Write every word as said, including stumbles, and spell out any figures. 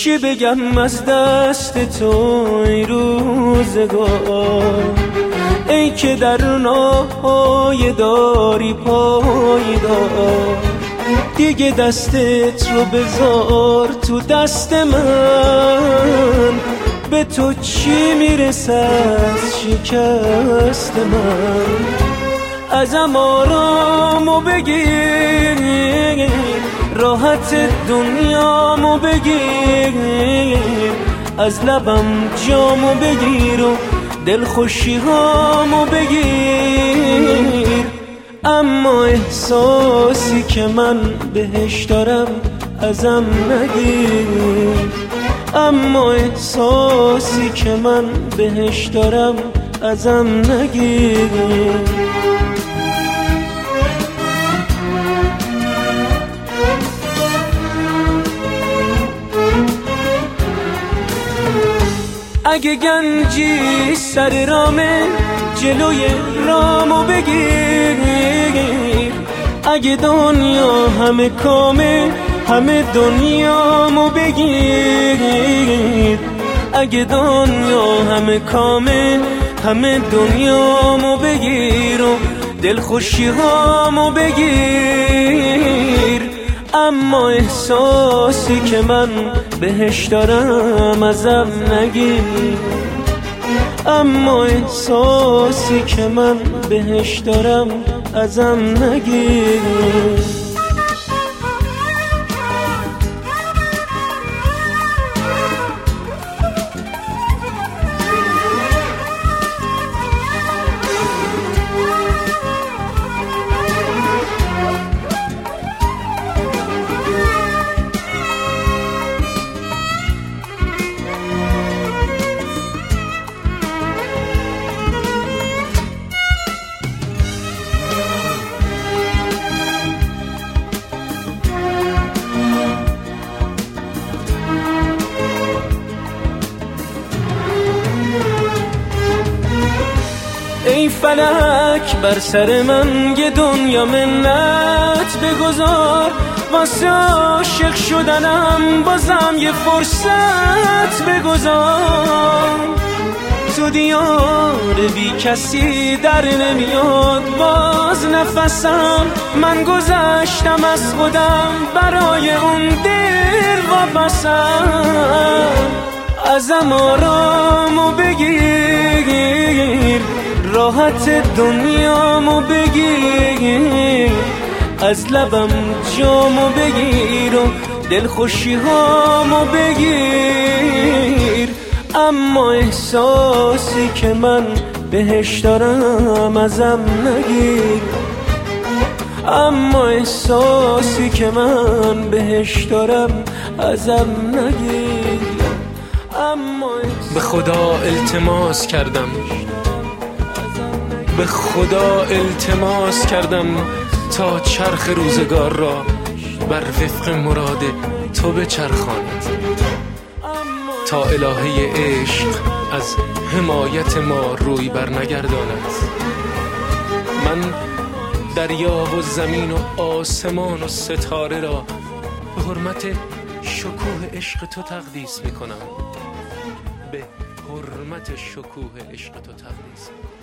چی بگم از دست تو ای روزگار، ای که در ناهای داری پایدار. دیگه دستت رو بذار تو دست من، به تو چی میرسه از شکست من. ازم آرامو بگیر، راحت دنیامو بگیر، از لبم جامو بگیر و دلخوشیهامو بگیر. اما احساسی که من بهش دارم ازم نگیر، اما احساسی که من بهش دارم ازم نگیر. اگه گنجی سر رامه جلوی رامو بگیر، اگه دنیا همه کامه همه دنیامو بگیر، اگه دنیا همه کامه همه دنیامو بگیر و دلخوشیهامو بگیر. اما احساسی که من بهش دارم ازم نگیر، اما احساسی که من بهش دارم ازم نگیر. ای فلک بر سر من یه دنیا منت بگذار، واسه عاشق شدنم بازم یه فرصت بگذار. تو دیار بی کسی در نمیاد باز نفسم، من گذشتم از خودم برای اون دیر وابستم. ازم آرامو بگیر، راحت دنیامو بگیر، از لبم جامو بگیر و دلخوشیهامو بگیر. اما احساسی که من بهش دارم ازم نگیر، اما احساسی که من بهش دارم ازم نگیر. به خدا التماس کردم، به خدا التماس کردم تا چرخ روزگار را بر وفق مراد تو بچرخاند، تا الهه عشق از حمایت ما روی بر نگرداند. من دریا و زمین و آسمان و ستاره را به حرمت شکوه عشق تو تقدیس میکنم، به حرمت شکوه عشق تو تقدیس میکنم.